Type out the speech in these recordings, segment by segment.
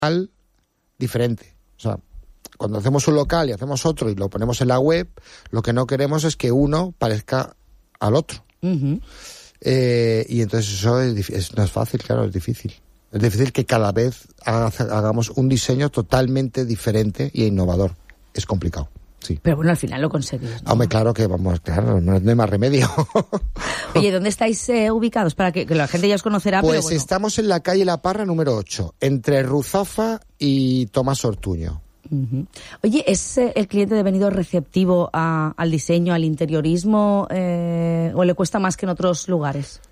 diferente. O sea, cuando hacemos un local y hacemos otro y lo ponemos en la web, lo que no queremos es que uno parezca al otro. Uh-huh. Y entonces eso no es fácil, claro, es difícil. Es difícil que cada vez hagamos un diseño totalmente diferente e innovador. Es complicado, sí. Pero bueno, al final lo conseguís, ¿no? Hombre, claro, no hay más remedio. Oye, ¿dónde estáis ubicados? Para que la gente ya os conocerá, pues pero bueno. Estamos en la calle La Parra número 8, entre Ruzafa y Tomás Ortuño. Uh-huh. Oye, ¿es el cliente de Benidorm receptivo al diseño, al interiorismo, o le cuesta más que en otros lugares?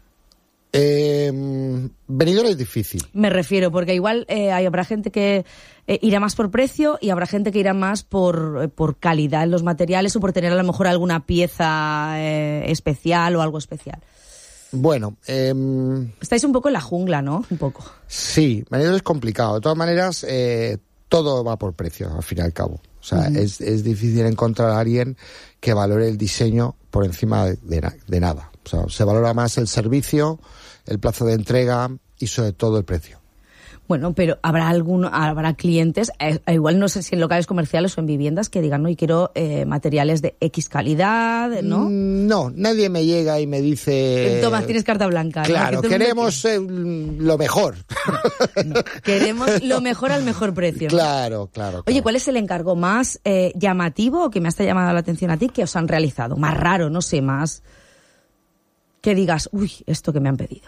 Benidorm es difícil. Me refiero, porque igual habrá gente que irá más por precio y habrá gente que irá más por calidad en los materiales o por tener a lo mejor alguna pieza especial o algo especial. Bueno, estáis un poco en la jungla, ¿no? Un poco. Sí, Benidorm es complicado. De todas maneras, todo va por precio, al fin y al cabo. O sea, uh-huh. es difícil encontrar a alguien que valore el diseño por encima de nada. O sea, se valora más el servicio, el plazo de entrega y sobre todo el precio. Bueno, pero habrá clientes, igual no sé si en locales comerciales o en viviendas, que digan, no, y quiero materiales de X calidad, ¿no? No, nadie me llega y me dice... Tomás, tienes carta blanca. Claro, ¿no? queremos lo mejor. No, queremos lo mejor al mejor precio. Claro. Oye, ¿cuál es el encargo más llamativo o que me ha llamado la atención a ti que os han realizado? Más raro, no sé, más... que digas, uy, esto que me han pedido.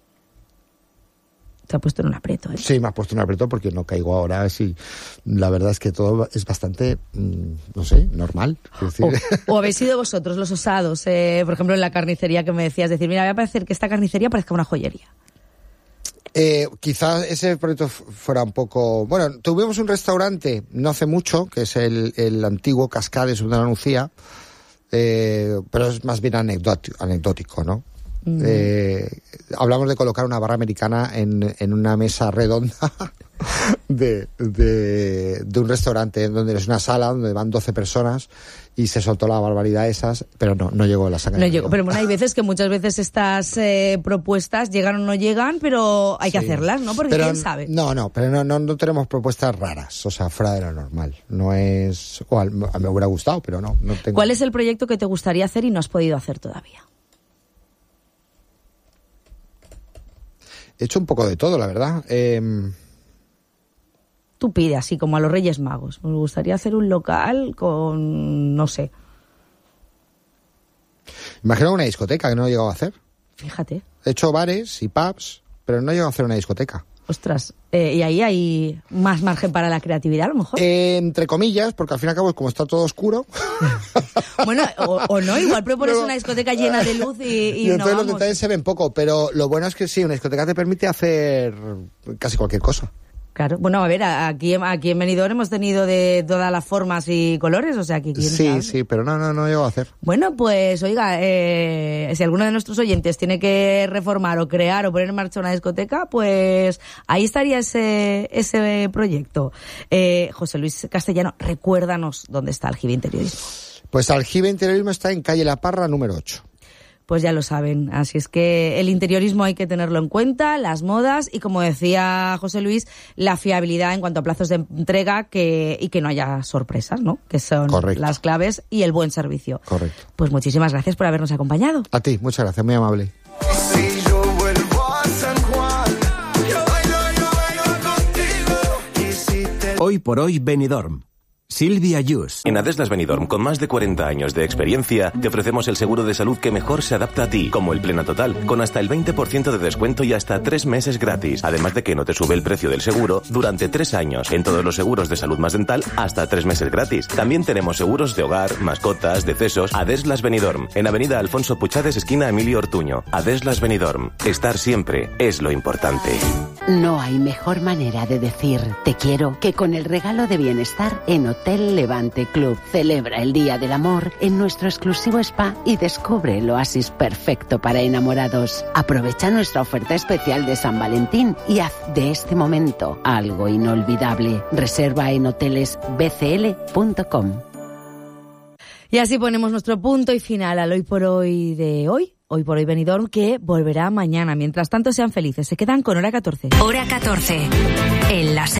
Te ha puesto en un aprieto, ¿eh? Sí, me ha puesto en un aprieto porque no caigo ahora. Sí, la verdad es que todo es bastante, no sé, normal. O habéis sido vosotros los osados, por ejemplo, en la carnicería que me decías, decir, mira, voy a parecer que esta carnicería parezca una joyería. Quizás ese proyecto fuera un poco... Bueno, tuvimos un restaurante no hace mucho, que es el antiguo Cascades de Ana Lucía, pero es más bien anecdótico, ¿no? Hablamos de colocar una barra americana en una mesa redonda de un restaurante donde es una sala donde van 12 personas y se soltó la barbaridad esas, pero no llegó la sangre. No llegó, pero bueno, hay veces que muchas veces estas propuestas llegan o no llegan, pero hay que hacerlas, ¿no? Porque quién sabe. Pero no tenemos propuestas raras, o sea, fuera de lo normal. No es... me hubiera gustado, pero no tengo... ¿Cuál es el proyecto que te gustaría hacer y no has podido hacer todavía? He hecho un poco de todo, la verdad. Tú pides así, como a los Reyes Magos. Me gustaría hacer un local con, no sé. Imagino una discoteca que no he llegado a hacer. Fíjate. He hecho bares y pubs, pero no he llegado a hacer una discoteca. Ostras, y ahí hay más margen para la creatividad, a lo mejor. Entre comillas, porque al fin y al cabo, como está todo oscuro... Bueno, o no, igual propones una discoteca llena de luz y entonces no los vamos. detalles se ven poco, pero lo bueno es que sí, una discoteca te permite hacer casi cualquier cosa. Claro, bueno, a ver, aquí en Benidorm hemos tenido de todas las formas y colores, o sea, que quién sabe. Sí, pero no llego a hacer. Bueno, pues, oiga, si alguno de nuestros oyentes tiene que reformar o crear o poner en marcha una discoteca, pues ahí estaría ese proyecto. José Luis Castellano, recuérdanos dónde está Aljibe Interiorismo. Pues Aljibe Interiorismo está en calle La Parra número 8. Pues ya lo saben, así es que el interiorismo hay que tenerlo en cuenta, las modas y, como decía José Luis, la fiabilidad en cuanto a plazos de entrega y que no haya sorpresas, ¿no? Que son Correcto. Las claves y el buen servicio. Correcto. Pues muchísimas gracias por habernos acompañado. A ti, muchas gracias, muy amable. Hoy por hoy Benidorm. Silvia Yus. En Adeslas Benidorm, con más de 40 años de experiencia, te ofrecemos el seguro de salud que mejor se adapta a ti, como el Plena Total, con hasta el 20% de descuento y hasta 3 meses gratis. Además de que no te sube el precio del seguro durante 3 años. En todos los seguros de salud más dental, hasta 3 meses gratis. También tenemos seguros de hogar, mascotas, decesos. Adeslas Benidorm, en Avenida Alfonso Puchades, esquina Emilio Ortuño. Adeslas Benidorm. Estar siempre es lo importante. No hay mejor manera de decir te quiero que con el regalo de bienestar en Hotel Levante Club. Celebra el Día del Amor en nuestro exclusivo spa y descubre el oasis perfecto para enamorados. Aprovecha nuestra oferta especial de San Valentín y haz de este momento algo inolvidable. Reserva en hotelesbcl.com. Y así ponemos nuestro punto y final al hoy por hoy de hoy. Hoy por Hoy Benidorm, que volverá mañana. Mientras tanto, sean felices. Se quedan con Hora 14. Hora 14. En la